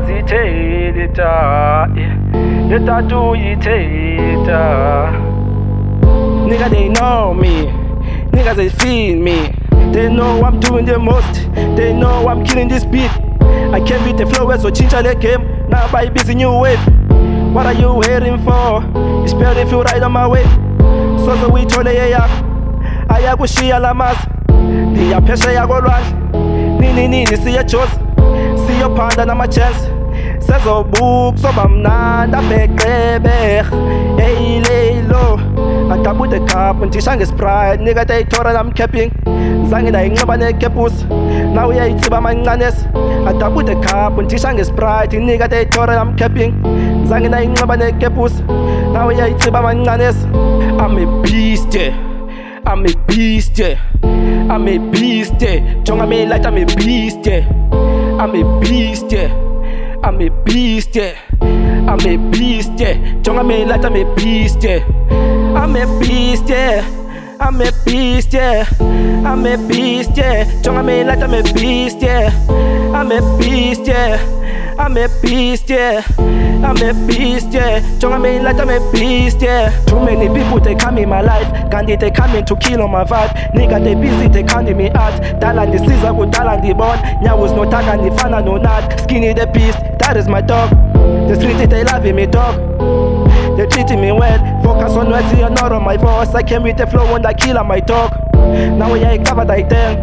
zithetha, yetatu yithetha. Nigga, they know me, niggas they feel me. They know I'm doing the most, they know I'm killing this beat. I came with the flow, so change the game. Now by busy new wave. What are you waiting for? It's better if you ride on my wave. So we told ya ayakushiya lamazi ndiyaphesheya kolwandle nini siyejozi siyophanda nama-chance sezobuka soba mnandi abheqebeh eyileyilo adabu the cup ndisha ngesprite nika tayitora namcapping zange ndayinxiba nekepusi na uyayitsiba amancanesi adabu the cup ndisha ngesprite nika tayitora namcapping zange ndayinxiba nekepusi na uyayitsiba amancanesi. I'm a beast, yeah. I'm a beast, yeah. I'm a beast, yeah. Jonga me like I'm a beast, yeah. I'm a beast, yeah. I'm a beast, yeah. I'm a beast, yeah. Jonga me like I'm a beast, yeah. I'm a beast, yeah. I'm a beast, yeah. I'm a beast, yeah. Jonga me like I'm a beast, yeah. I'm a beast, yeah. I'm a beast, yeah. I'm a beast, yeah. Jonga me like I'm a beast, yeah. Too many people they come in my life, Gandhi they coming to kill on my vibe. Nigga they busy they candy me out. Dala the Caesar go dala the born. Nyawus no tag and the fana no not. Skinny the beast, that is my dog. The street they loving me dog. They treating me well. Focus on what's and not on my voice. I came with the flow when I kill on my dog. Now we ain't covered I tell.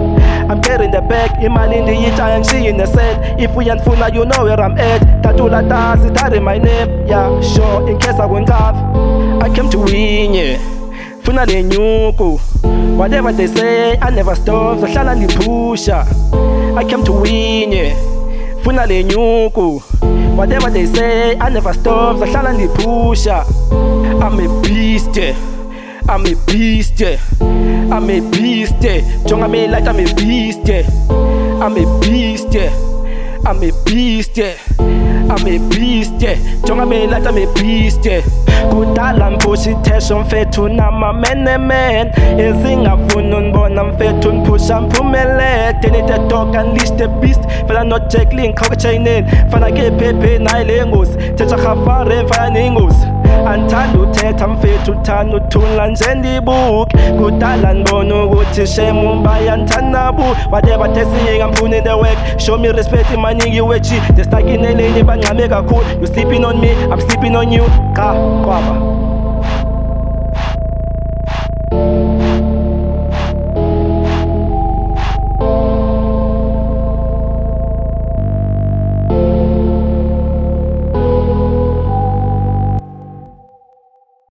I'm getting the back, Iman in the Yita and she in the set. If we ain't full now you know where I'm at. Tatula Das is that in my name. Yeah, sure, in case I won't have. I came to win, yeah. Funale nyuku. Whatever they say, I never stop. So shall I pusher. I came to win, yeah. Funale nyuku. Whatever they say, I never stop. So shall I pusher. I'm a beast, yeah. I'm a beast, yeah. I'm a beast, yeah. Jonga me like I'm a beast, yeah. I'm a beast, yeah. I'm a beast, yeah. I'm a beast, yeah. Jonga me like I'm a beast, yeah. Kudala mbushithesho mfethu namamene men ezingafuna unibona mfethu nipusha mphumelede. Need the dog unleash the beast. Fela not Jacqueline khawuchaineni fana ke phephe nayi le ngozi thetha khafare mfana nengozi. Anthanda uthetha mfethu uthanda uthula nje ndibuke kudala ndibona ukuthi shame umbayanthandabu. Whatever they saying I'm putting in the work. Show me respect maningi wechi. They stuck in the lane bangxame kakhulu. You sleeping on me, I'm sleeping on you. Ka kwaba